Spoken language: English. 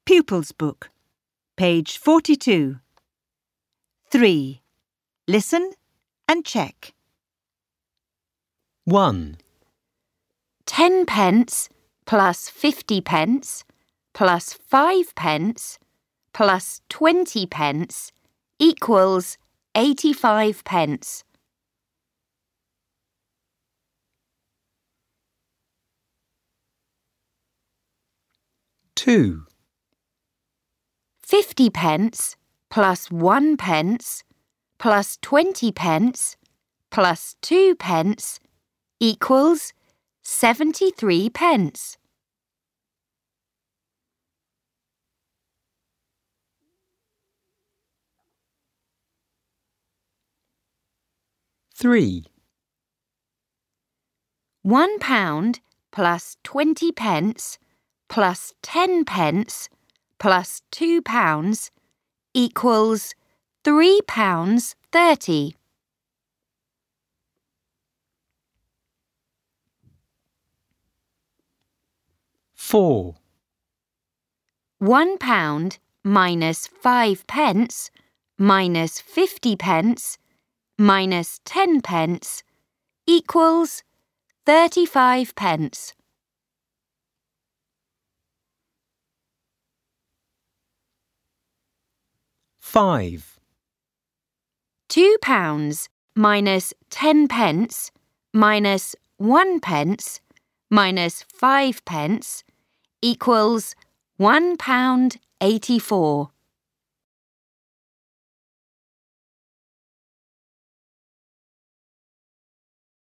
Pupils Book, page 42. 3. Listen and check. 1, 10 pence plus 50 pence plus 5 pence plus 20 pence equals 85 pence. 2, 50 pence plus 1 pence plus 20 pence plus 2 pence equals 73 pence. 3, 1 pound plus 20 pence plus 10 pence plus 2 pounds equals 3 pounds 30. 4, 1 pound minus 5 pence minus 50 pence minus 10 pence equals 35 pence. 5, 2 pounds minus 10 pence minus 1 pence minus 5 pence equals £1.84.